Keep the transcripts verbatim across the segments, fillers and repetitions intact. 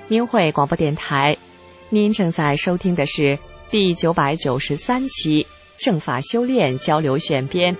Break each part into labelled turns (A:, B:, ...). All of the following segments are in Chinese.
A: 明慧广播电台，您正在收听的是第九百九十三期正法修炼交流选编。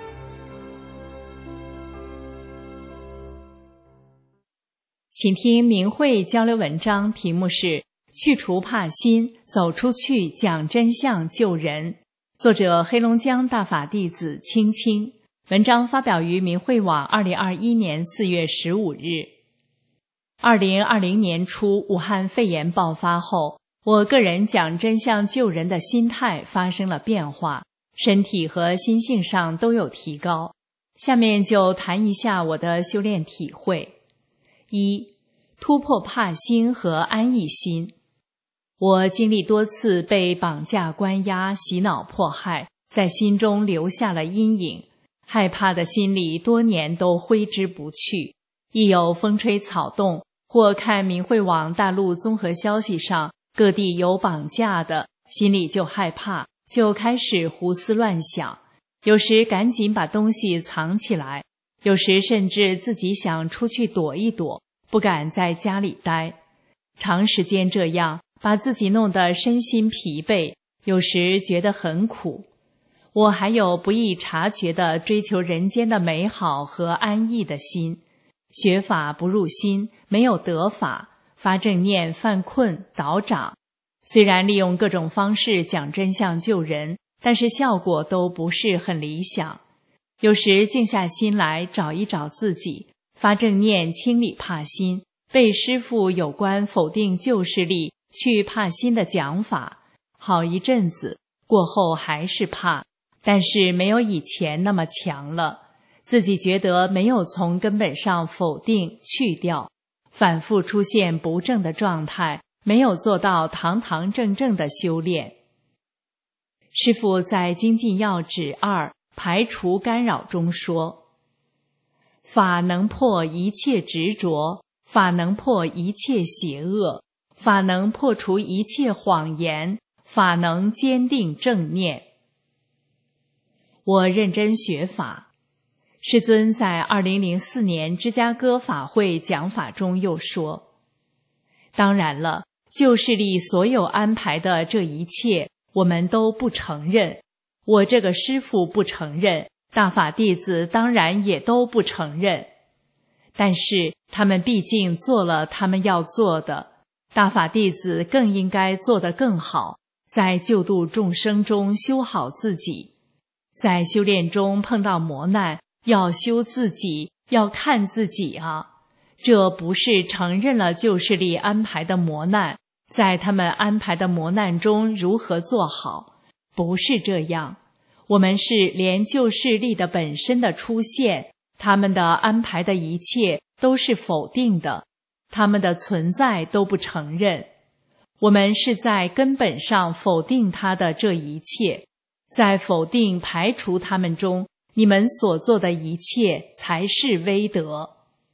B: 请听明慧交流文章，题目是去除怕心，走出去讲真相救人，作者黑龙江大法弟子青青。文章发表于明慧网二零二一年四月十五日。二零二零年初，武汉肺炎爆发后，我个人讲真相救人的心态发生了变化，身体和心性上都有提高。下面就谈一下我的修炼体会。一、突破怕心和安逸心。我经历多次被绑架、关押、洗脑、迫害，在心中留下了阴影，害怕的心理多年都挥之不去。一有风吹草动，或看明慧网大陆综合消息上各地有绑架的，心里就害怕，就开始胡思乱想，有时赶紧把东西藏起来，有时甚至自己想出去躲一躲，不敢在家里待。长时间这样，把自己弄得身心疲惫，有时觉得很苦。我还有不易察觉的追求人间的美好和安逸的心，学法不入心，没有得法，发正念犯困倒掌。虽然利用各种方式讲真相救人，但是效果都不是很理想。有时静下心来找一找自己，发正念清理怕心，被师父有关否定旧势力去怕心的讲法，好一阵子过后还是怕，但是没有以前那么强了，自己觉得没有从根本上否定去掉，反复出现不正的状态，没有做到堂堂正正的修炼。师父在精进要旨二排除干扰中说，法能破一切执着，法能破一切邪恶，法能破除一切谎言，法能坚定正念。我认真学法。世尊在二零零四年芝加哥法会讲法中又说，当然了，旧势力所有安排的这一切我们都不承认，我这个师父不承认，大法弟子当然也都不承认，但是他们毕竟做了他们要做的，大法弟子更应该做得更好，在救度众生中修好自己。在修炼中碰到磨难，要修自己，要看自己啊！这不是承认了旧势力安排的磨难，在他们安排的磨难中如何做好，不是这样。我们是连旧势力的本身的出现，他们的安排的一切都是否定的，他们的存在都不承认。我们是在根本上否定他的这一切，在否定排除他们中，你们所做的一切才是威德。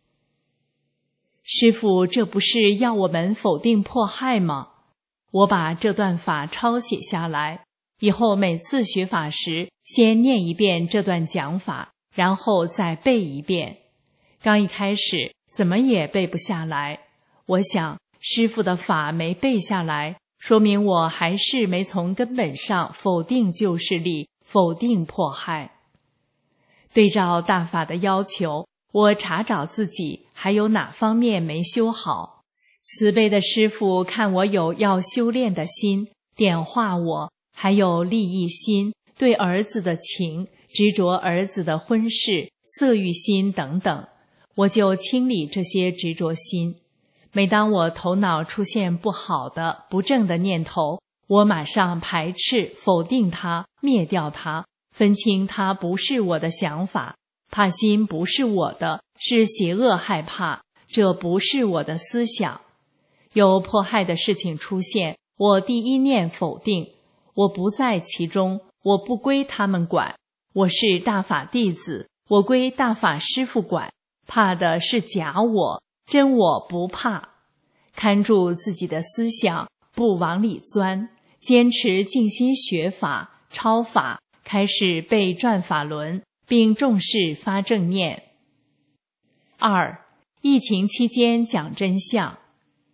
B: 师父，这不是要我们否定迫害吗？我把这段法抄写下来，以后每次学法时，先念一遍这段讲法，然后再背一遍。刚一开始怎么也背不下来，我想师父的法没背下来，说明我还是没从根本上否定旧势力，否定迫害。对照大法的要求，我查找自己还有哪方面没修好。慈悲的师父看我有要修炼的心，点化我，还有利益心，对儿子的情，执着儿子的婚事，色欲心等等，我就清理这些执着心。每当我头脑出现不好的、不正的念头，我马上排斥、否定它，灭掉它，分清它不是我的想法，怕心不是我的，是邪恶害怕，这不是我的思想。有迫害的事情出现，我第一念否定，我不在其中，我不归他们管，我是大法弟子，我归大法师父管，怕的是假我，真我不怕。看住自己的思想，不往里钻，坚持静心学法、抄法，开始背转法轮，并重视发正念。二、疫情期间讲真相。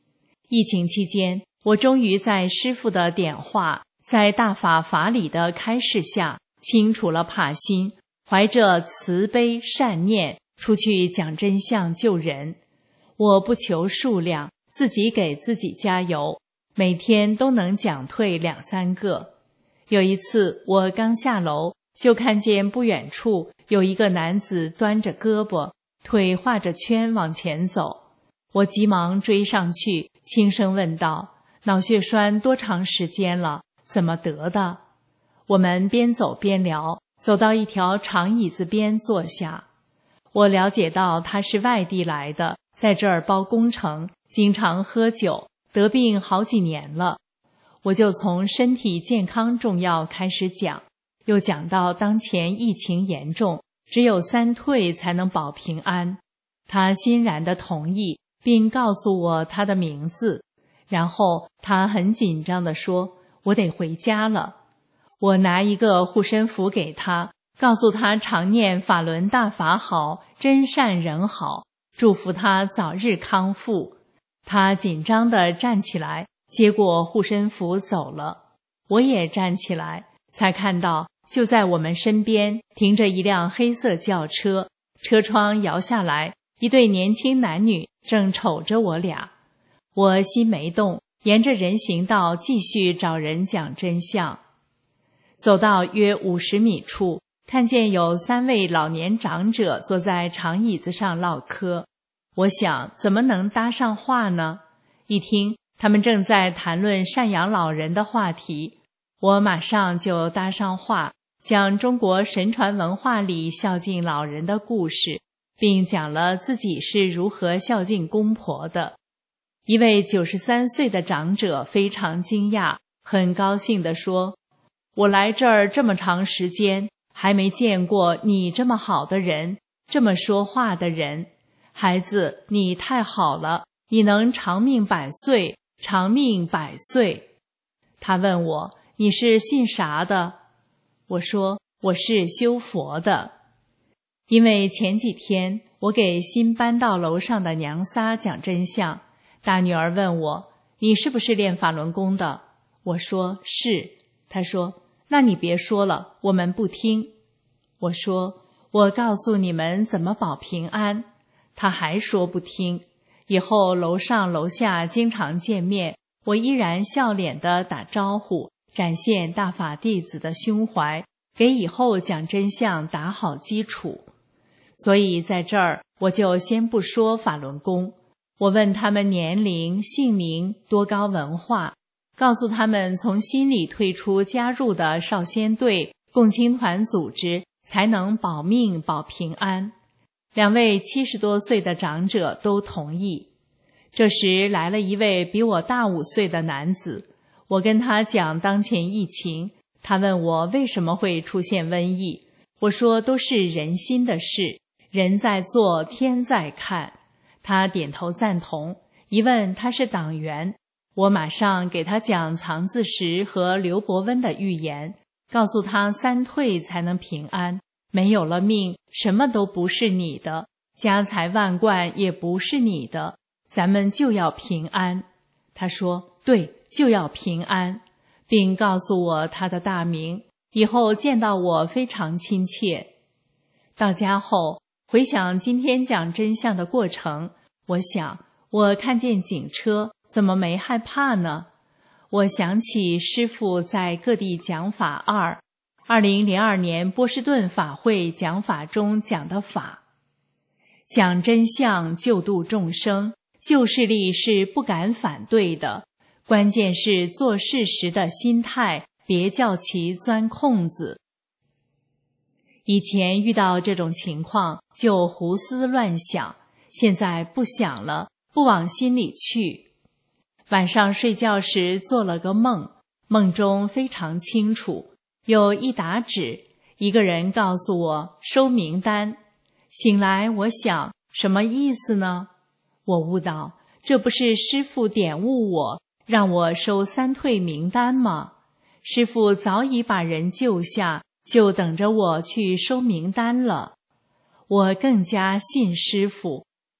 B: 疫情期间，我终于在师父的点化，在大法法理的开示下，清除了怕心，怀着慈悲善念出去讲真相救人。我不求数量，自己给自己加油，每天都能讲退两三个。有一次我刚下楼，就看见不远处有一个男子端着胳膊，腿画着圈往前走。我急忙追上去，轻声问道：脑血栓多长时间了？怎么得的？我们边走边聊，走到一条长椅子边坐下。我了解到他是外地来的，在这儿包工程，经常喝酒，得病好几年了。我就从身体健康重要开始讲，又讲到当前疫情严重，只有三退才能保平安。他欣然地同意，并告诉我他的名字。然后他很紧张地说：我得回家了。我拿一个护身符给他，告诉他常念法轮大法好，真善人好，祝福他早日康复。他紧张地站起来，接过护身符走了。我也站起来，才看到就在我们身边停着一辆黑色轿车，车窗摇下来，一对年轻男女正瞅着我俩。我心没动，沿着人行道继续找人讲真相。走到约五十米处，看见有三位老年长者坐在长椅子上唠嗑。我想怎么能搭上话呢？一听他们正在谈论赡养老人的话题，我马上就搭上话，讲中国神传文化里孝敬老人的故事，并讲了自己是如何孝敬公婆的。一位九十三岁的长者非常惊讶，很高兴地说：我来这儿这么长时间，还没见过你这么好的人，这么说话的人。孩子，你太好了，你能长命百岁，长命百岁。他问我：你是信啥的？我说：我是修佛的。因为前几天我给新搬到楼上的娘仨讲真相，大女儿问我：你是不是练法轮功的？我说是。她说：那你别说了，我们不听。我说：我告诉你们怎么保平安。她还说不听。以后楼上楼下经常见面，我依然笑脸地打招呼，展现大法弟子的胸怀，给以后讲真相打好基础。所以在这儿我就先不说法轮功，我问他们年龄、姓名、多高文化，告诉他们从心里退出加入的少先队、共青团组织，才能保命保平安。两位七十多岁的长者都同意。这时来了一位比我大五岁的男子，我跟他讲当前疫情，他问我为什么会出现瘟疫，我说都是人心的事，人在做，天在看。他点头赞同，一问他是党员，我马上给他讲藏字石和刘伯温的预言，告诉他三退才能平安，没有了命，什么都不是你的，家财万贯也不是你的，咱们就要平安。他说对，就要平安，并告诉我他的大名，以后见到我非常亲切。到家后回想今天讲真相的过程，我想我看见警车怎么没害怕呢？我想起师父在各地讲法二二零零二年波士顿法会讲法中讲的法，讲真相救度众生，旧势力是不敢反对的，关键是做事时的心态，别叫其钻空子。以前遇到这种情况就胡思乱想，现在不想了，不往心里去。晚上睡觉时做了个梦，梦中非常清楚，有一沓纸，一个人告诉我收名单。醒来我想，什么意思呢？我悟到，这不是师父点悟我，让我收三退名单吗？师父早已把人救下，就等着我去收名单了。我更加信师父，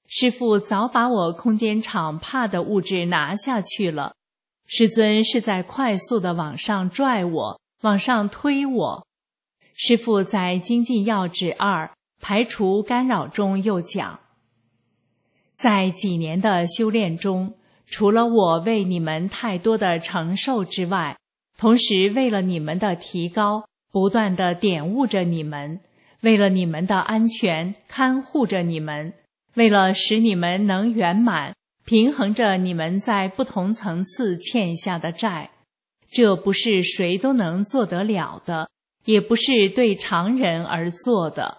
B: 师父早把我空间场怕的物质拿下去了。师尊是在快速地往上拽我，往上推我。师父在精进要旨二排除干扰中又讲，在几年的修炼中，除了我为你们太多的承受之外，同时为了你们的提高，不断地点悟着你们，为了你们的安全，看护着你们，为了使你们能圆满，平衡着你们在不同层次欠下的债。这不是谁都能做得了的，也不是对常人而做的。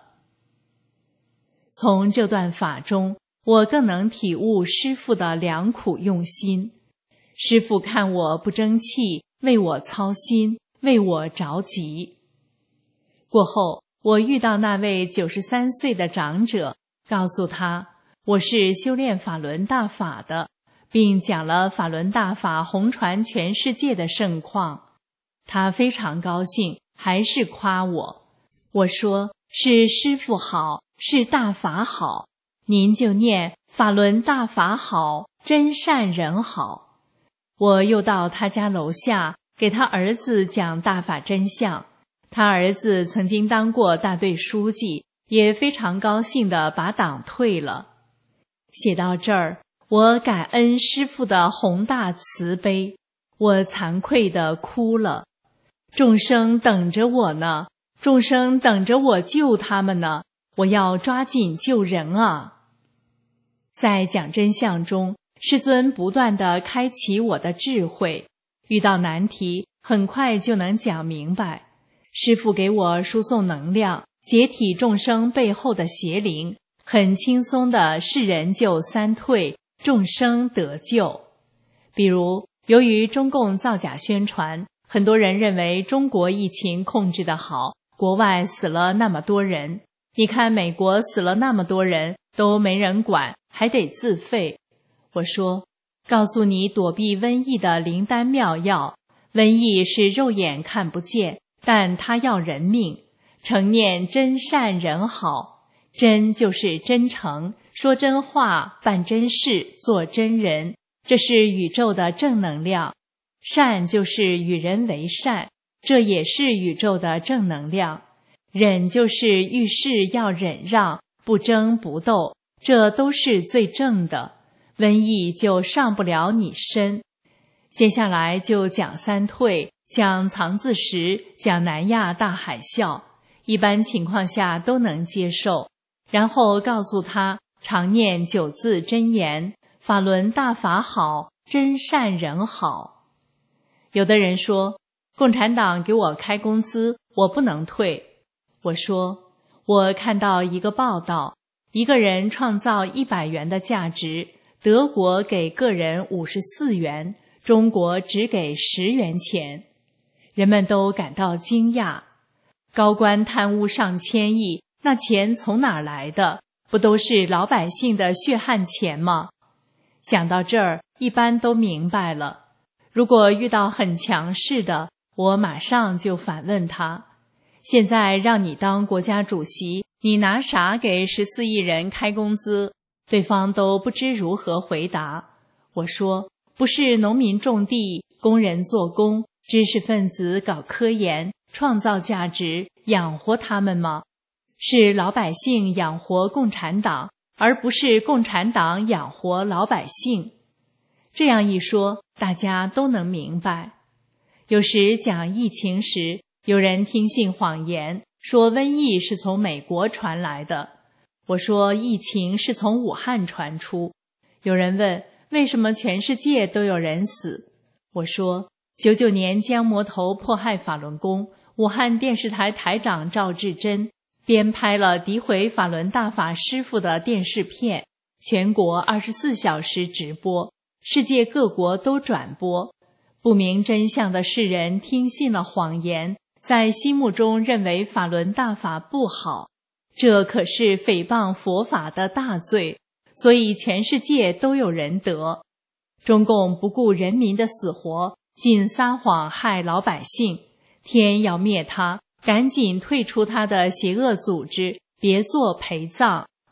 B: 从这段法中，我更能体悟师父的良苦用心。师父看我不争气，为我操心，为我着急。过后，我遇到那位九十三岁的长者，告诉他我是修炼法轮大法的，并讲了法轮大法红传全世界的盛况。他非常高兴，还是夸我。我说是师父好，是大法好，您就念法轮大法好，真善人好。我又到他家楼下，给他儿子讲大法真相。他儿子曾经当过大队书记，也非常高兴地把党退了。写到这儿，我感恩师父的宏大慈悲，我惭愧地哭了。众生等着我呢，众生等着我救他们呢，我要抓紧救人啊！在讲真相中，师尊不断地开启我的智慧，遇到难题很快就能讲明白。师父给我输送能量，解体众生背后的邪灵，很轻松的世人就三退，众生得救。比如，由于中共造假宣传，很多人认为中国疫情控制得好，国外死了那么多人，你看美国死了那么多人都没人管，还得自费。我说，告诉你躲避瘟疫的灵丹妙药，瘟疫是肉眼看不见，但它要人命，诚念真善人好。真就是真诚，说真话，办真事，做真人，这是宇宙的正能量。善就是与人为善，这也是宇宙的正能量。忍就是遇事要忍让，不争不斗，这都是最正的。瘟疫就上不了你身。接下来就讲三退，讲藏字石，讲南亚大海啸，一般情况下都能接受。然后告诉他常念九字真言，法轮大法好，真善人好。有的人说，共产党给我开工资，我不能退。我说，我看到一个报道，一个人创造一百元的价值，德国给个人五十四元，中国只给十元钱。人们都感到惊讶，高官贪污上千亿，那钱从哪儿来的？不都是老百姓的血汗钱吗？讲到这儿，一般都明白了。如果遇到很强势的，我马上就反问他，现在让你当国家主席，你拿啥给十四亿人开工资？对方都不知如何回答。我说，不是农民种地，工人做工，知识分子搞科研，创造价值，养活他们吗？是老百姓养活共产党，而不是共产党养活老百姓。这样一说，大家都能明白。有时讲疫情时，有人听信谎言，说瘟疫是从美国传来的。我说疫情是从武汉传出。有人问，为什么全世界都有人死？我说，九九年江魔头迫害法轮功，武汉电视台台长赵志珍编拍了诋毁法轮大法师父的电视片，全国二十四小时直播，世界各国都转播。不明真相的世人听信了谎言，在心目中认为法轮大法不好，这可是诽谤佛法的大罪，所以全世界都有人得。中共不顾人民的死活，尽撒谎害老百姓，天要灭他，赶紧退出他的邪恶组织，别做陪葬。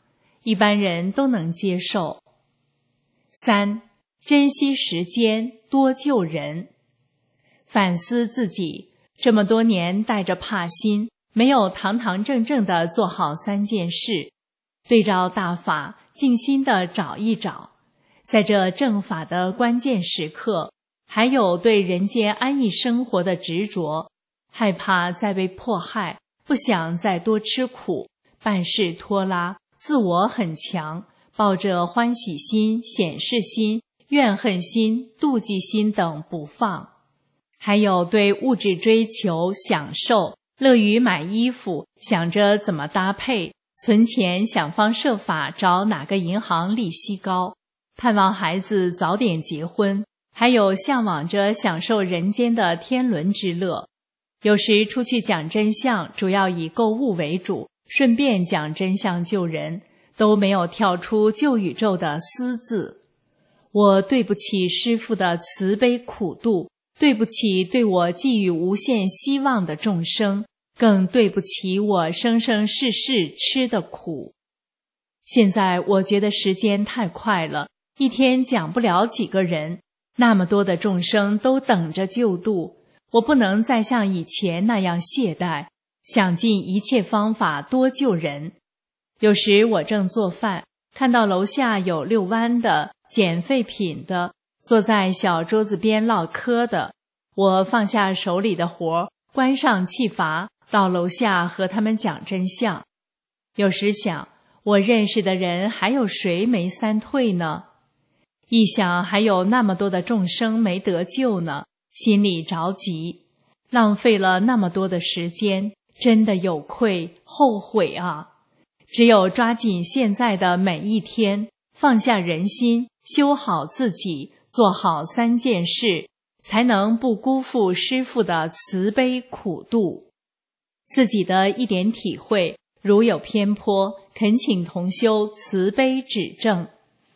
B: 一般人都能接受。三、珍惜时间，多救人。反思自己，这么多年带着怕心，没有堂堂正正地做好三件事，对照大法，静心地找一找，在这正法的关键时刻，还有对人间安逸生活的执着，害怕再被迫害，不想再多吃苦，办事拖拉，自我很强，抱着欢喜心、显示心、怨恨心、妒忌心等不放。还有对物质追求、享受，乐于买衣服，想着怎么搭配，存钱想方设法找哪个银行利息高，盼望孩子早点结婚，还有向往着享受人间的天伦之乐。有时出去讲真相，主要以购物为主，顺便讲真相救人，都没有跳出救宇宙的思字。我对不起师父的慈悲苦度，对不起对我寄予无限希望的众生，更对不起我生生世世吃的苦。现在我觉得时间太快了，一天讲不了几个人，那么多的众生都等着救度，我不能再像以前那样懈怠，想尽一切方法多救人。有时我正做饭，看到楼下有遛弯的、捡废品的，坐在小桌子边唠嗑的，我放下手里的活，关上气阀，到楼下和他们讲真相。有时想，我认识的人还有谁没三退呢？一想还有那么多的众生没得救呢，心里着急，浪费了那么多的时间，真的有愧后悔啊！只有抓紧现在的每一天，放下人心，修好自己，做好三件事，才能不辜负师父的慈悲苦度。自己的一点体会，如有偏颇，恳请同修慈悲指正。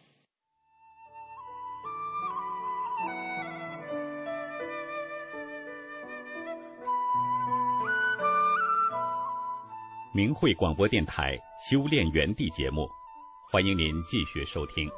C: 明慧广播电台修炼园地节目，欢迎您继续收听。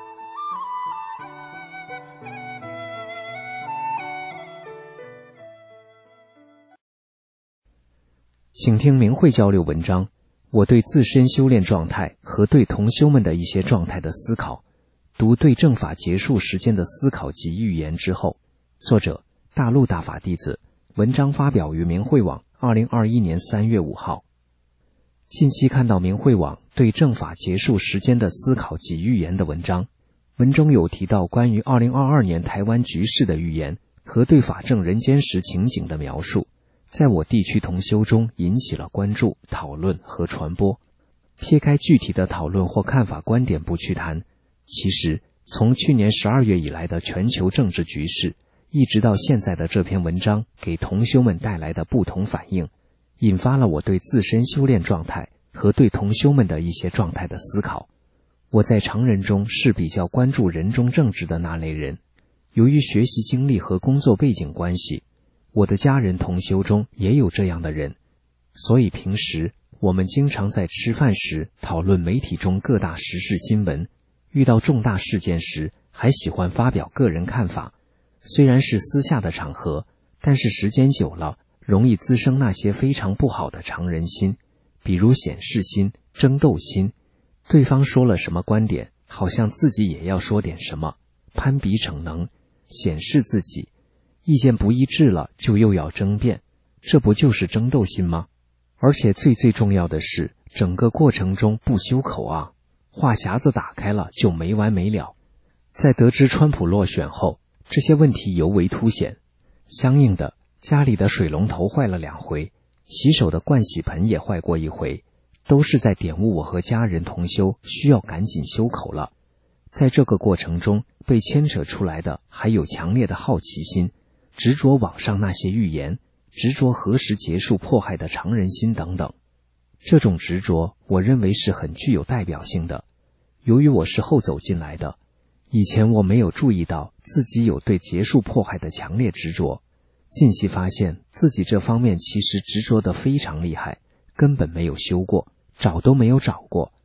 D: 请听明慧交流文章，我对自身修炼状态和对同修们的一些状态的思考，读对正法结束时间的思考及预言之后。作者大陆大法弟子，文章发表于明慧网二零二一年三月五号。近期看到明慧网对正法结束时间的思考及预言的文章，文中有提到关于二零二二年台湾局势的预言和对法正人间时情景的描述，在我地区同修中引起了关注、讨论和传播。撇开具体的讨论或看法观点不去谈，其实从去年十二月以来的全球政治局势，一直到现在的这篇文章给同修们带来的不同反应，引发了我对自身修炼状态和对同修们的一些状态的思考。我在常人中是比较关注人中正直的那类人，由于学习经历和工作背景关系，我的家人同修中也有这样的人，所以平时我们经常在吃饭时讨论媒体中各大时事新闻，遇到重大事件时还喜欢发表个人看法。虽然是私下的场合，但是时间久了容易滋生那些非常不好的常人心，比如显示心、争斗心，对方说了什么观点，好像自己也要说点什么，攀比逞能，显示自己，意见不一致了就又要争辩，这不就是争斗心吗？而且最最重要的是，整个过程中不修口啊，话匣子打开了就没完没了。在得知川普落选后，这些问题尤为凸显。相应的，家里的水龙头坏了两回，洗手的盥洗盆也坏过一回，都是在点悟我和家人同修需要赶紧修口了。在这个过程中被牵扯出来的还有强烈的好奇心，执着网上那些预言，执着何时结束迫害的常人心等等。这种执着我认为是很具有代表性的。由于我是后走进来的，以前我没有注意到自己有对结束迫害的强烈执着，近期发现自己这方面其实执着得非常厉害，根本没有修过，找都没有找过。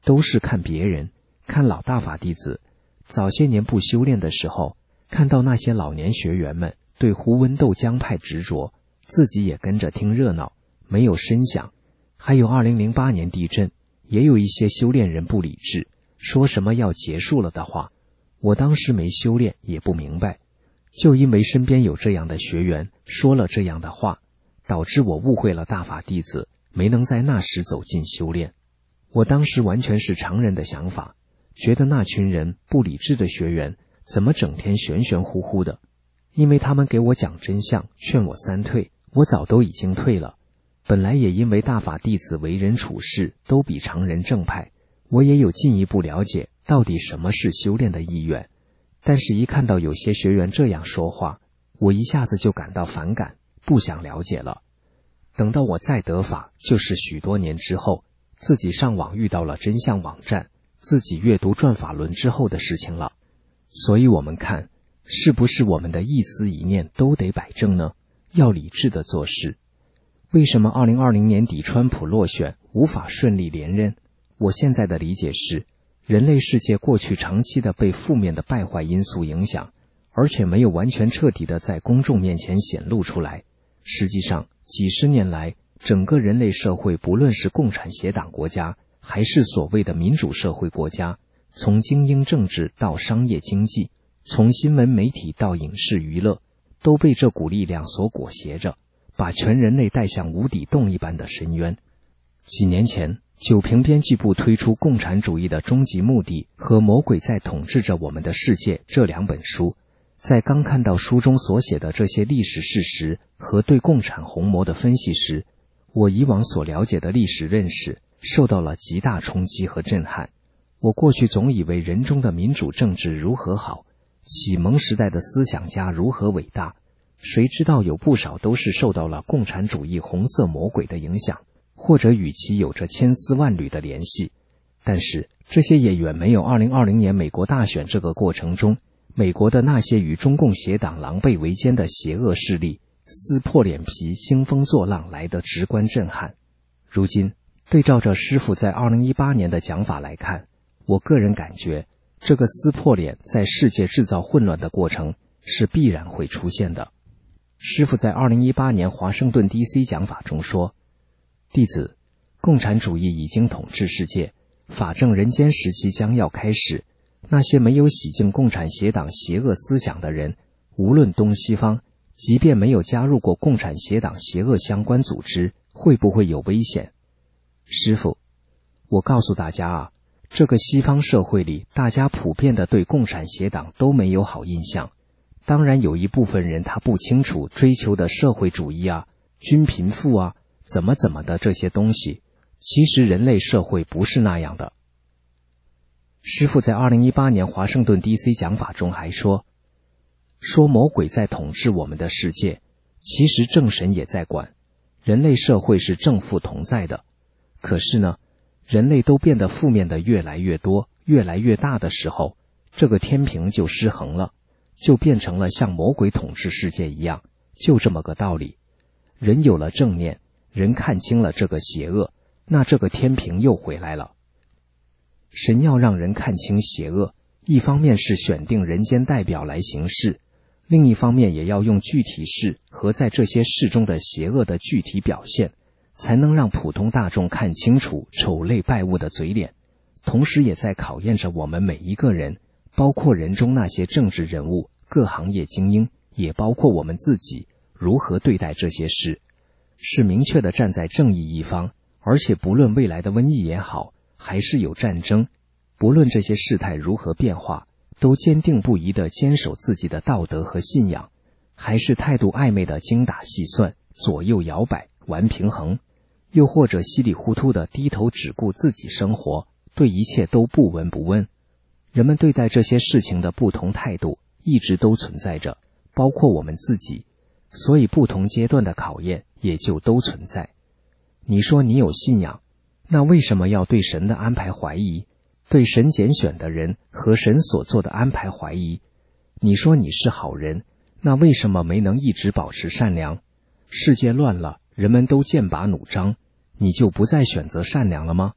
D: 都是看别人，看老大法弟子。早些年不修炼的时候，看到那些老年学员们对胡温斗江派执着，自己也跟着听热闹，没有深想。还有二零零八年地震，也有一些修炼人不理智，说什么要结束了的话。我当时没修炼，也不明白，就因为身边有这样的学员说了这样的话，导致我误会了大法弟子，没能在那时走进修炼。我当时完全是常人的想法，觉得那群人不理智的学员怎么整天玄玄乎乎的，因为他们给我讲真相，劝我三退，我早都已经退了。本来也因为大法弟子为人处事都比常人正派，我也有进一步了解到底什么是修炼的意愿，但是一看到有些学员这样说话，我一下子就感到反感，不想了解了。等到我再得法，就是许多年之后，自己上网遇到了真相网站，自己阅读转法轮之后的事情了。所以我们看，是不是我们的一思一念都得摆正呢？要理智的做事。为什么二零二零年底川普落选无法顺利连任？我现在的理解是，人类世界过去长期的被负面的败坏因素影响，而且没有完全彻底的在公众面前显露出来。实际上，几十年来，整个人类社会不论是共产协党国家，还是所谓的民主社会国家，从精英政治到商业经济，从新闻媒体到影视娱乐，都被这股力量所裹挟着，把全人类带向无底洞一般的深渊。几年前，九平编辑部推出《共产主义的终极目的》和《魔鬼在统治着我们的世界》这两本书，在刚看到书中所写的这些历史事实和对共产红魔的分析时，我以往所了解的历史认识受到了极大冲击和震撼。我过去总以为人中的民主政治如何好，启蒙时代的思想家如何伟大，谁知道有不少都是受到了共产主义红色魔鬼的影响，或者与其有着千丝万缕的联系。但是这些也远没有二零二零年美国大选这个过程中，美国的那些与中共协党狼狈为奸的邪恶势力撕破脸皮兴风作浪来的直观震撼。如今对照着师父在二零一八年的讲法来看，我个人感觉这个撕破脸在世界制造混乱的过程是必然会出现的。师父在二零一八年华盛顿 D C 讲法中说，弟子，共产主义已经统治世界，法正人间时期将要开始。那些没有洗净共产协党邪恶思想的人，无论东西方，即便没有加入过共产协党邪恶相关组织，会不会有危险？师父，我告诉大家啊，这个西方社会里，大家普遍的对共产协党都没有好印象。当然有一部分人他不清楚追求的社会主义啊、均贫富啊、怎么怎么的这些东西，其实人类社会不是那样的。师父在二零一八年华盛顿 D C 讲法中还说，说魔鬼在统治我们的世界，其实正神也在管，人类社会是正负同在的。可是呢，人类都变得负面的越来越多，越来越大的时候，这个天平就失衡了，就变成了像魔鬼统治世界一样，就这么个道理。人有了正念，人看清了这个邪恶，那这个天平又回来了。神要让人看清邪恶，一方面是选定人间代表来行事，另一方面也要用具体事和在这些事中的邪恶的具体表现，才能让普通大众看清楚丑类败物的嘴脸，同时也在考验着我们每一个人，包括人中那些政治人物、各行业精英，也包括我们自己，如何对待这些事。是明确地站在正义一方，而且不论未来的瘟疫也好，还是有战争，不论这些事态如何变化，都坚定不移地坚守自己的道德和信仰，还是态度暧昧地精打细算，左右摇摆，玩平衡，又或者稀里糊涂地低头只顾自己生活，对一切都不闻不问。人们对待这些事情的不同态度一直都存在着，包括我们自己，所以不同阶段的考验也就都存在。你说你有信仰，那为什么要对神的安排怀疑？对神拣选的人和神所做的安排怀疑？你说你是好人，那为什么没能一直保持善良？世界乱了，人们都剑拔弩张，你就不再选择善良了吗？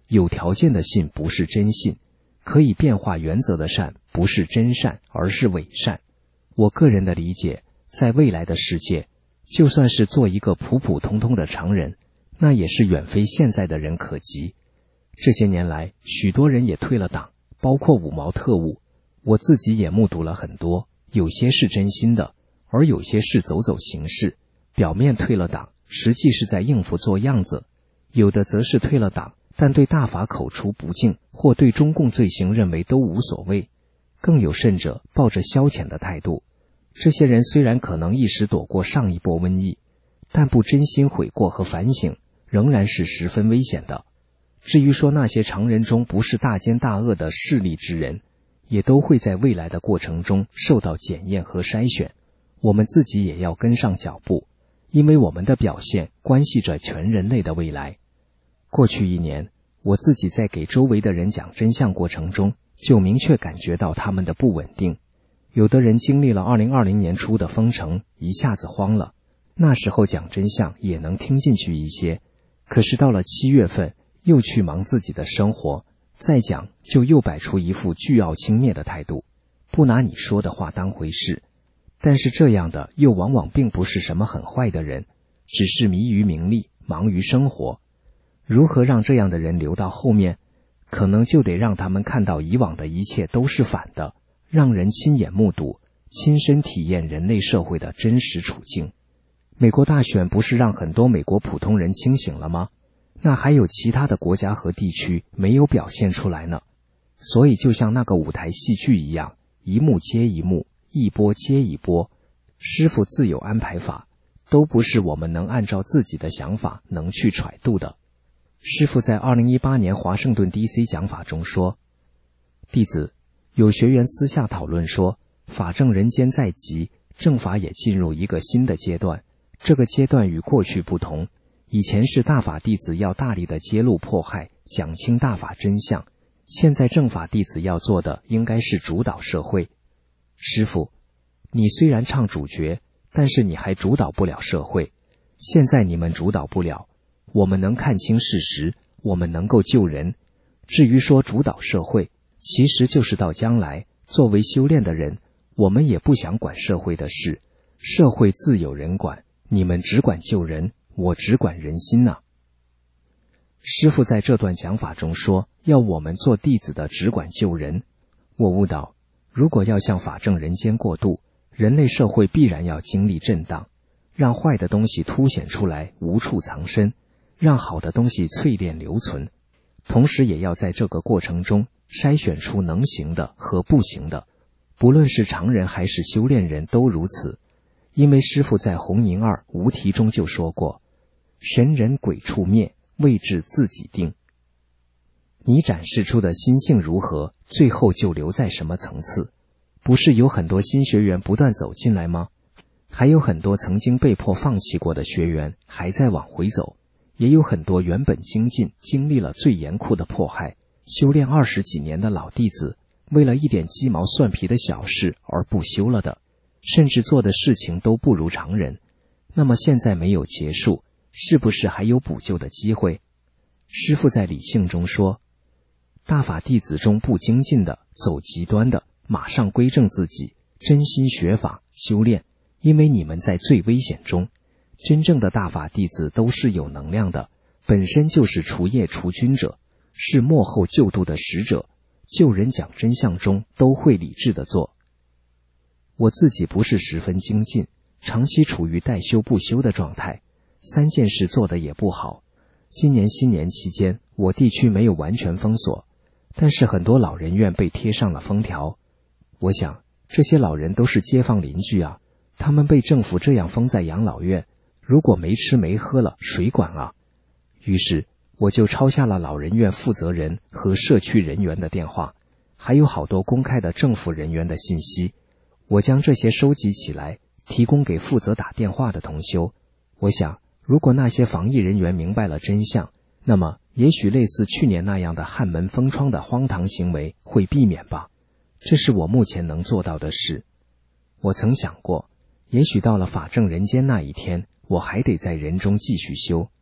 D: 有条件的信不是真信，可以变化原则的善不是真善，而是伪善。我个人的理解，在未来的世界，就算是做一个普普通通的常人，那也是远非现在的人可及。这些年来，许多人也退了党，包括五毛特务，我自己也目睹了很多，有些是真心的，而有些是走走形式，表面退了党，实际是在应付做样子。有的则是退了党，但对大法口出不敬，或对中共罪行认为都无所谓。更有甚者，抱着消遣的态度。这些人虽然可能一时躲过上一波瘟疫，但不真心悔过和反省，仍然是十分危险的。至于说那些常人中不是大奸大恶的势利之人，也都会在未来的过程中受到检验和筛选。我们自己也要跟上脚步，因为我们的表现关系着全人类的未来。过去一年，我自己在给周围的人讲真相过程中，就明确感觉到他们的不稳定。有的人经历了二零二零年初的封城，一下子慌了，那时候讲真相也能听进去一些，可是到了七月份，又去忙自己的生活，再讲就又摆出一副倨傲轻蔑的态度，不拿你说的话当回事。但是这样的又往往并不是什么很坏的人，只是迷于名利，忙于生活。如何让这样的人留到后面？可能就得让他们看到以往的一切都是反的，让人亲眼目睹，亲身体验人类社会的真实处境。美国大选不是让很多美国普通人清醒了吗？那还有其他的国家和地区没有表现出来呢。所以就像那个舞台戏剧一样，一幕接一幕，一波接一波，师父自有安排法，都不是我们能按照自己的想法能去揣度的。师父在二零一八年华盛顿 D C 讲法中说，弟子，有学员私下讨论说，法正人间在即，正法也进入一个新的阶段，这个阶段与过去不同，以前是大法弟子要大力的揭露迫害，讲清大法真相，现在正法弟子要做的应该是主导社会。师父，你虽然唱主角，但是你还主导不了社会，现在你们主导不了，我们能看清事实，我们能够救人。至于说主导社会，其实就是到将来，作为修炼的人，我们也不想管社会的事，社会自有人管，你们只管救人，我只管人心呐。师父在这段讲法中说，要我们做弟子的只管救人。我悟到，如果要向法正人间过渡，人类社会必然要经历震荡，让坏的东西凸显出来，无处藏身，让好的东西淬炼留存，同时也要在这个过程中筛选出能行的和不行的，不论是常人还是修炼人都如此。因为师父在红银二无题中就说过，神人鬼处灭，位置自己定。你展示出的心性如何，最后就留在什么层次。不是有很多新学员不断走进来吗？还有很多曾经被迫放弃过的学员还在往回走，也有很多原本精进经历了最严酷的迫害，修炼二十几年的老弟子，为了一点鸡毛蒜皮的小事而不修了的，甚至做的事情都不如常人。那么现在没有结束，是不是还有补救的机会？师父在理性中说，大法弟子中不精进的，走极端的，马上归正自己，真心学法修炼，因为你们在最危险中。真正的大法弟子都是有能量的，本身就是除业除菌者，是幕后救度的使者，救人讲真相中都会理智的做。我自己不是十分精进，长期处于待修不修的状态，三件事做得也不好。今年新年期间，我地区没有完全封锁，但是很多老人院被贴上了封条。我想，这些老人都是街坊邻居啊，他们被政府这样封在养老院，如果没吃没喝了，谁管啊？于是，我就抄下了老人院负责人和社区人员的电话，还有好多公开的政府人员的信息。我将这些收集起来，提供给负责打电话的同修。我想，如果那些防疫人员明白了真相，那么也许类似去年那样的汉门封窗的荒唐行为会避免吧。这是我目前能做到的事。我曾想过，也许到了法正人间那一天，我还得在人中继续修，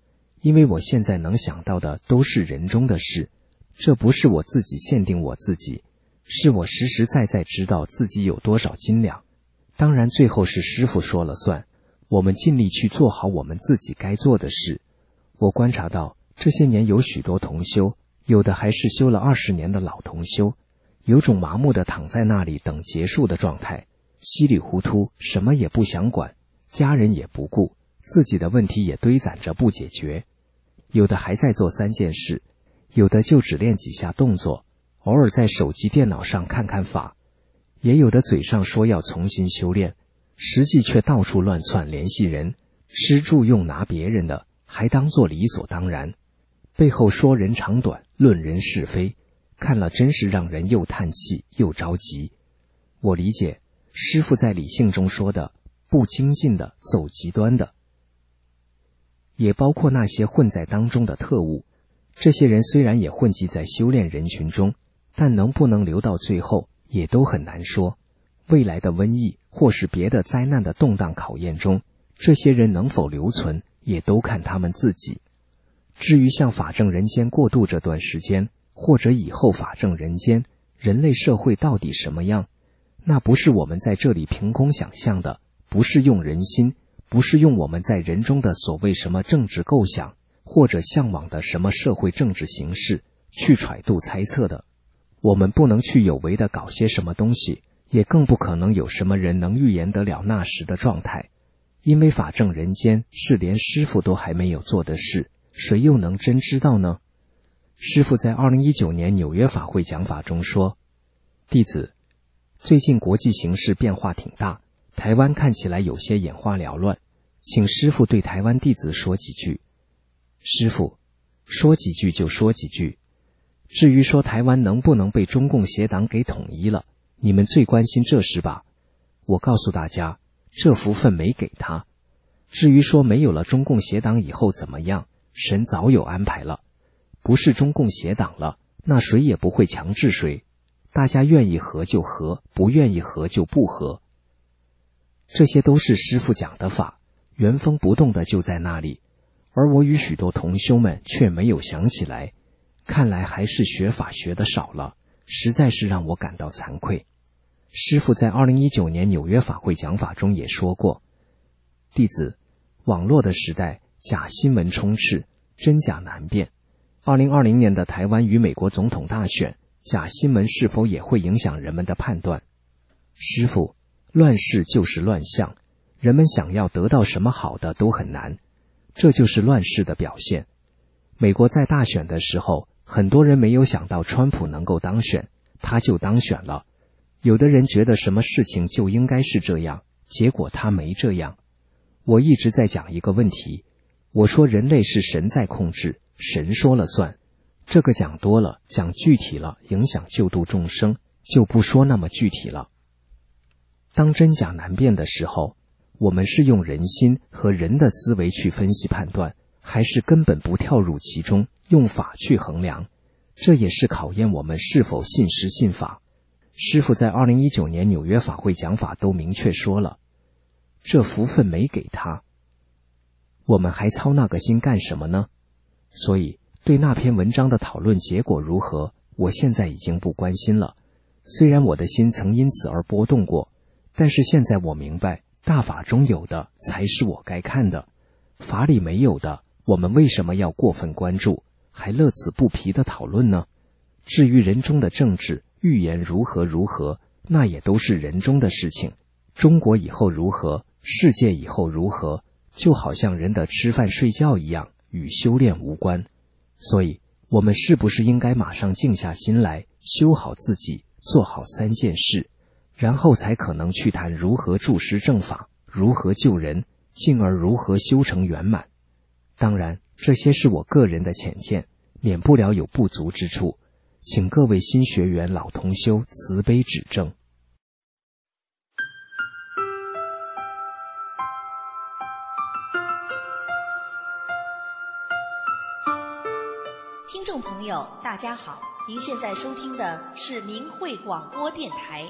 D: 因为我现在能想到的都是人中的事，这不是我自己限定我自己，是我实实在在知道自己有多少斤两。当然最后是师父说了算，我们尽力去做好我们自己该做的事。我观察到这些年有许多同修，有的还是修了二十年的老同修，有种麻木的躺在那里等结束的状态，稀里糊涂，什么也不想管，家人也不顾，自己的问题也堆攒着不解决。有的还在做三件事，有的就只练几下动作，偶尔在手机电脑上看看法，也有的嘴上说要重新修炼，实际却到处乱窜联系人，吃住用拿别人的，还当作理所当然，背后说人长短，论人是非，看了真是让人又叹气又着急。我理解师父在理性中说的不精进的走极端的，也包括那些混在当中的特务。这些人虽然也混迹在修炼人群中，但能不能留到最后也都很难说。未来的瘟疫或是别的灾难的动荡考验中，这些人能否留存也都看他们自己。至于像法正人间过渡这段时间，或者以后法正人间，人类社会到底什么样，那不是我们在这里凭空想象的，不是用人心，不是用我们在人中的所谓什么政治构想，或者向往的什么社会政治形式去揣度猜测的。我们不能去有为的搞些什么东西，也更不可能有什么人能预言得了那时的状态，因为法正人间是连师父都还没有做的事，谁又能真知道呢？师父在二零一九年纽约法会讲法中说，弟子，最近国际形势变化挺大，台湾看起来有些眼花缭乱，请师父对台湾弟子说几句。师父，说几句就说几句。至于说台湾能不能被中共邪党给统一了，你们最关心这事吧？我告诉大家，这福分没给他。至于说没有了中共邪党以后怎么样，神早有安排了。不是中共邪党了，那谁也不会强制谁，大家愿意和就和，不愿意和就不和。这些都是师父讲的法，原封不动的就在那里，而我与许多同修们却没有想起来，看来还是学法学的少了，实在是让我感到惭愧。师父在二零一九年纽约法会讲法中也说过，弟子，网络的时代，假新闻充斥，真假难辨。二零二零年的台湾与美国总统大选，假新闻是否也会影响人们的判断？师父，乱世就是乱象，人们想要得到什么好的都很难，这就是乱世的表现。美国在大选的时候，很多人没有想到川普能够当选，他就当选了。有的人觉得什么事情就应该是这样，结果他没这样。我一直在讲一个问题，我说人类是神在控制，神说了算。这个讲多了，讲具体了，影响救度众生，就不说那么具体了。当真假难辨的时候，我们是用人心和人的思维去分析判断，还是根本不跳入其中，用法去衡量？这也是考验我们是否信实信法。师父在二零一九年纽约法会讲法都明确说了，这福分没给他，我们还操那个心干什么呢？所以对那篇文章的讨论结果如何，我现在已经不关心了。虽然我的心曾因此而波动过，但是现在我明白，大法中有的才是我该看的，法里没有的，我们为什么要过分关注，还乐此不疲地讨论呢？至于人中的政治预言如何如何，那也都是人中的事情。中国以后如何，世界以后如何，就好像人的吃饭睡觉一样，与修炼无关。所以我们是不是应该马上静下心来，修好自己，做好三件事，然后才可能去谈如何注师正法，如何救人，进而如何修成圆满。当然这些是我个人的浅见，免不了有不足之处，请各位新学员老同修慈悲指正。
E: 听众朋友大家好，您现在收听的是明慧广播电台。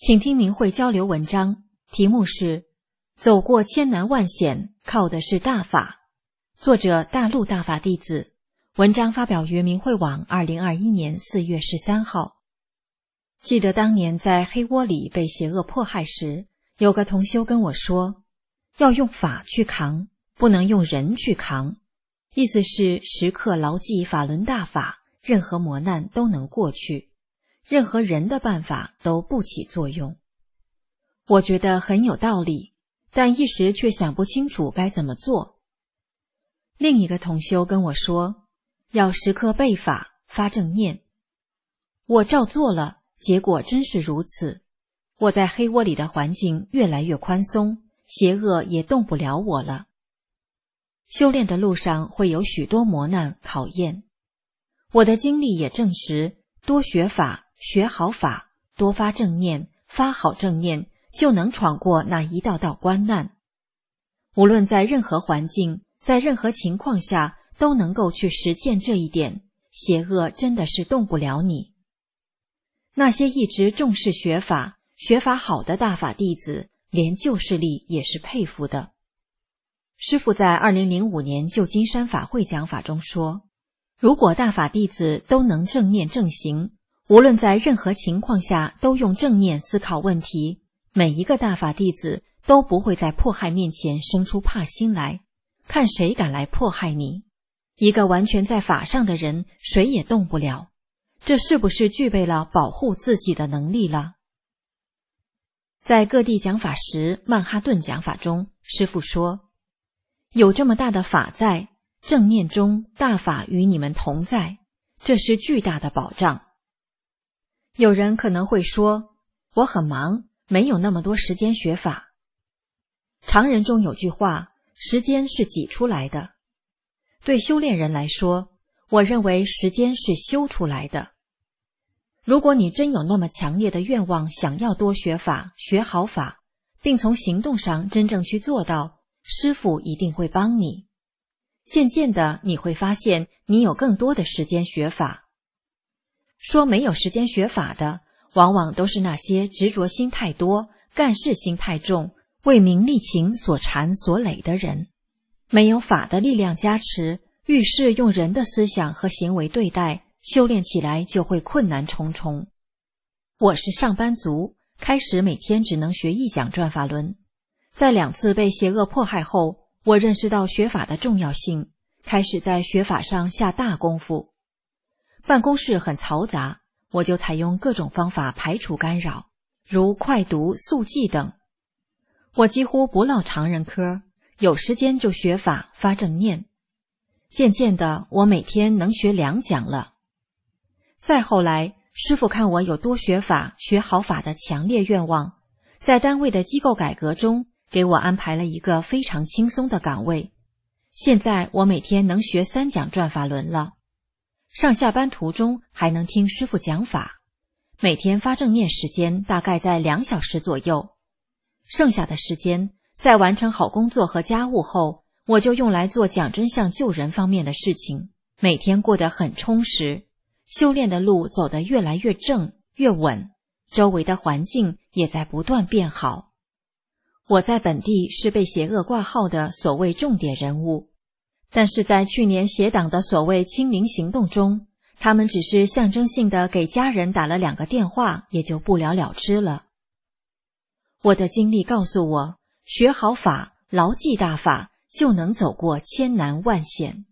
B: 请听明慧交流文章，题目是走过千难万险，靠的是大法。作者大陆大法弟子，文章发表于明慧网二零二一年四月十三号。记得当年在黑窝里被邪恶迫害时，有个同修跟我说，要用法去扛，不能用人去扛，意思是时刻牢记法轮大法，任何磨难都能过去，任何人的办法都不起作用。我觉得很有道理，但一时却想不清楚该怎么做。另一个同修跟我说，要时刻背法，发正念。我照做了，结果真是如此。我在黑窝里的环境越来越宽松，邪恶也动不了我了。修炼的路上会有许多磨难考验，我的经历也证实，多学法，学好法，多发正念，发好正念，就能闯过那一道道关难。无论在任何环境，在任何情况下，都能够去实践这一点，邪恶真的是动不了你。那些一直重视学法、学法好的大法弟子，连旧势力也是佩服的。师父在二零零五年旧金山法会讲法中说，如果大法弟子都能正念正行，无论在任何情况下都用正念思考问题，每一个大法弟子都不会在迫害面前生出怕心来，看谁敢来迫害你。一个完全在法上的人，谁也动不了，这是不是具备了保护自己的能力了？在各地讲法时，曼哈顿讲法中，师父说，有这么大的法在，正念中大法与你们同在，这是巨大的保障。有人可能会说，我很忙，没有那么多时间学法。常人中有句话，时间是挤出来的。对修炼人来说，我认为时间是修出来的。如果你真有那么强烈的愿望，想要多学法，学好法，并从行动上真正去做到，师父一定会帮你。渐渐的，你会发现你有更多的时间学法。说没有时间学法的，往往都是那些执着心太多、干事心太重、为名利情所缠所累的人。没有法的力量加持，遇事用人的思想和行为对待，修炼起来就会困难重重。我是上班族，开始每天只能学一讲转法轮。在两次被邪恶迫害后，我认识到学法的重要性，开始在学法上下大功夫。办公室很嘈杂，我就采用各种方法排除干扰，如快读、速记等。我几乎不唠常人嗑，有时间就学法发正念。渐渐的，我每天能学两讲了。再后来，师父看我有多学法、学好法的强烈愿望，在单位的机构改革中，给我安排了一个非常轻松的岗位。现在我每天能学三讲转法轮了。上下班途中还能听师父讲法，每天发正念时间大概在两小时左右。剩下的时间，在完成好工作和家务后，我就用来做讲真相救人方面的事情，每天过得很充实，修炼的路走得越来越正越稳，周围的环境也在不断变好。我在本地是被邪恶挂号的所谓重点人物，但是在去年邪党的所谓清零行动中，他们只是象征性的给家人打了两个电话，也就不了了之了。我的经历告诉我，学好法，牢记大法，就能走过千难万险。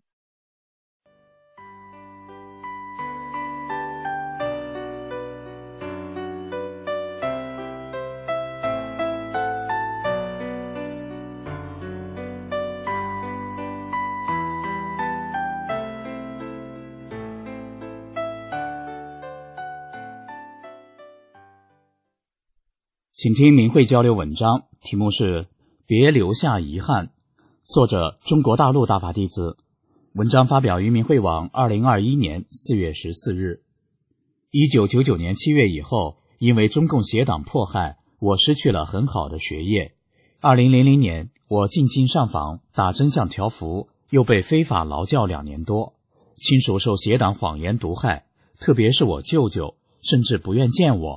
F: 请听明慧交流文章，题目是别留下遗憾，作者中国大陆大法弟子，文章发表于明慧网二零二一年四月十四日。一九九九年七月以后，因为中共邪党迫害，我失去了很好的学业。二零零零年，我进京上访打真相条幅，又被非法劳教两年多，亲属受邪党谎言毒害，特别是我舅舅，甚至不愿见我，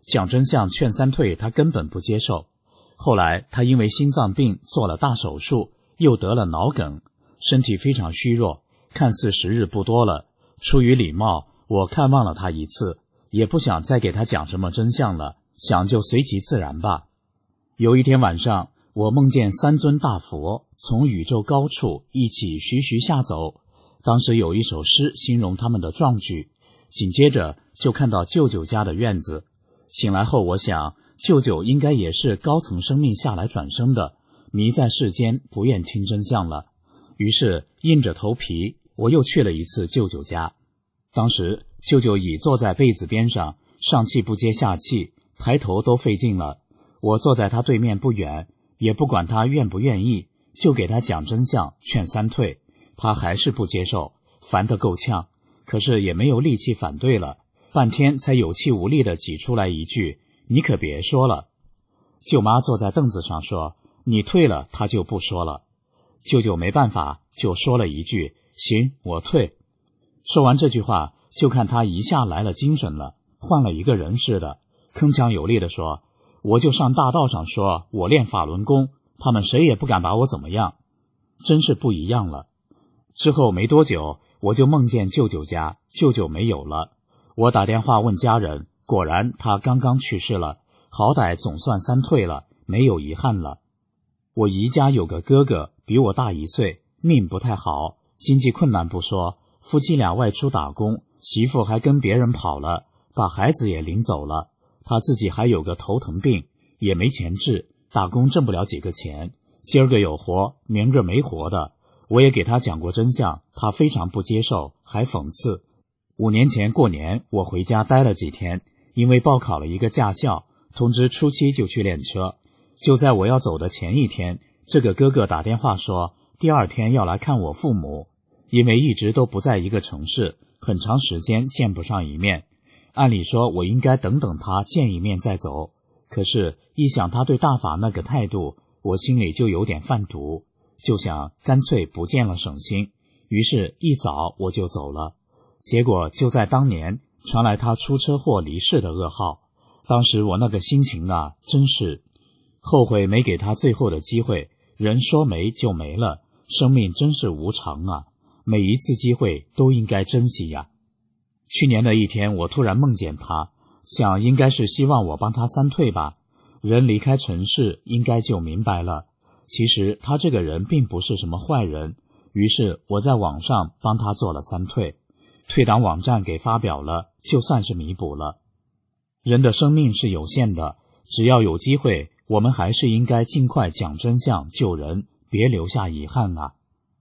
F: 讲真相劝三退他根本不接受。后来他因为心脏病做了大手术，又得了脑梗，身体非常虚弱，看似时日不多了。出于礼貌，我看望了他一次，也不想再给他讲什么真相了，想就随其自然吧。有一天晚上，我梦见三尊大佛从宇宙高处一起徐徐下走，当时有一首诗形容他们的壮举，紧接着就看到舅舅家的院子。醒来后我想，舅舅应该也是高层生命下来转生的，迷在世间，不愿听真相了。于是硬着头皮，我又去了一次舅舅家。当时舅舅已坐在被子边上，上气不接下气，抬头都费劲了。我坐在他对面不远，也不管他愿不愿意，就给他讲真相，劝三退。他还是不接受，烦得够呛，可是也没有力气反对了，半天才有气无力地挤出来一句：你可别说了。舅妈坐在凳子上说：你退了，他就不说了。舅舅没办法，就说了一句：行，我退。说完这句话，就看他一下来了精神了，换了一个人似的，铿锵有力地说：我就上大道上说我练法轮功，他们谁也不敢把我怎么样。真是不一样了。之后没多久，我就梦见舅舅家，舅舅没有了。我打电话问家人，果然他刚刚去世了，好歹总算三退了，没有遗憾了。我姨家有个哥哥，比我大一岁，命不太好，经济困难不说，夫妻俩外出打工，媳妇还跟别人跑了，把孩子也领走了。他自己还有个头疼病，也没钱治，打工挣不了几个钱，今儿个有活，明儿个没活的。我也给他讲过真相，他非常不接受，还讽刺。五年前过年，我回家待了几天，因为报考了一个驾校，通知初七就去练车。就在我要走的前一天，这个哥哥打电话说，第二天要来看我父母，因为一直都不在一个城市，很长时间见不上一面。按理说我应该等等他见一面再走，可是一想他对大法那个态度，我心里就有点犯毒，就想干脆不见了省心，于是一早我就走了。结果就在当年传来他出车祸离世的噩耗，当时我那个心情啊，真是后悔没给他最后的机会，人说没就没了，生命真是无常啊，每一次机会都应该珍惜呀。去年的一天，我突然梦见他，想应该是希望我帮他三退吧。人离开尘世，应该就明白了，其实他这个人并不是什么坏人。于是我在网上帮他做了三退，退档网站给发表了，就算是弥补了。人的生命是有限的，只要有机会，我们还是应该尽快讲真相救人，别留下遗憾啊。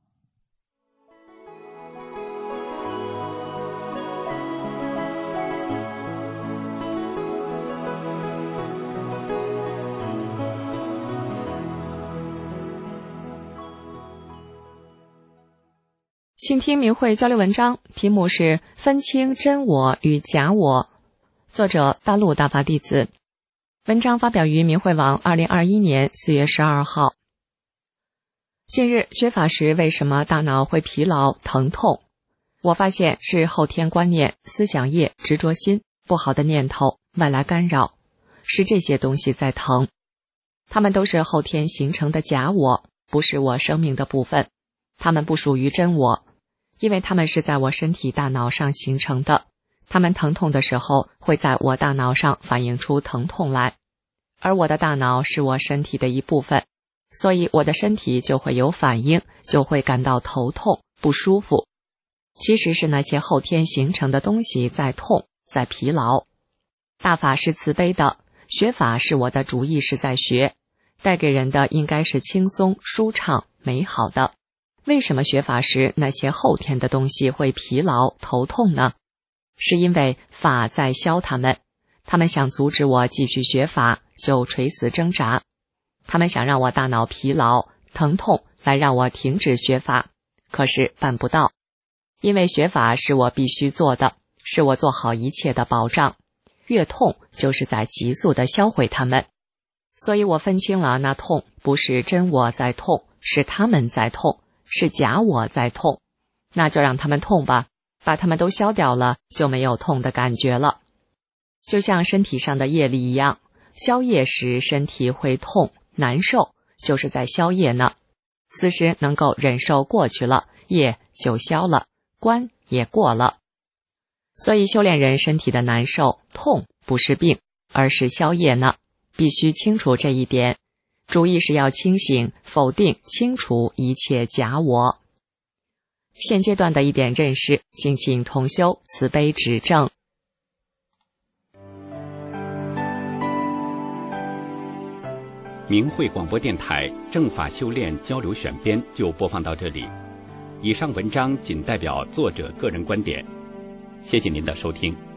A: 请听明慧交流文章，题目是分清真我与假我，作者大陆大法弟子。文章发表于明慧网二零二一年四月十二号。近日学法时，为什么大脑会疲劳疼痛？我发现是后天观念、思想业、执着心、不好的念头、外来干扰，是这些东西在疼。它们都是后天形成的假我，不是我生命的部分，它们不属于真我，因为它们是在我身体大脑上形成的，它们疼痛的时候会在我大脑上反映出疼痛来，而我的大脑是我身体的一部分，所以我的身体就会有反应，就会感到头痛不舒服。其实是那些后天形成的东西在痛，在疲劳。大法是慈悲的，学法是我的主意识在学，带给人的应该是轻松、舒畅、美好的。为什么学法时那些后天的东西会疲劳、头痛呢？是因为法在消他们，他们想阻止我继续学法，就垂死挣扎。他们想让我大脑疲劳、疼痛，来让我停止学法，可是办不到。因为学法是我必须做的，是我做好一切的保障，越痛就是在急速地销毁他们。所以我分清了，那痛不是真我在痛，是他们在痛，是假我在痛，那就让他们痛吧，把他们都消掉了，就没有痛的感觉了。 就像身体上的业力一样，消业时身体会痛难受，就是在消业呢。此时能够忍受过去了，业就消了，关也过了。所以修炼人身体的难受痛不是病，而是消业呢，必须清楚这一点。主意识要清醒，否定清除一切假我。现阶段的一点认识，敬请同修慈悲指正。
C: 明慧广播电台正法修炼交流选编就播放到这里，以上文章仅代表作者个人观点，谢谢您的收听。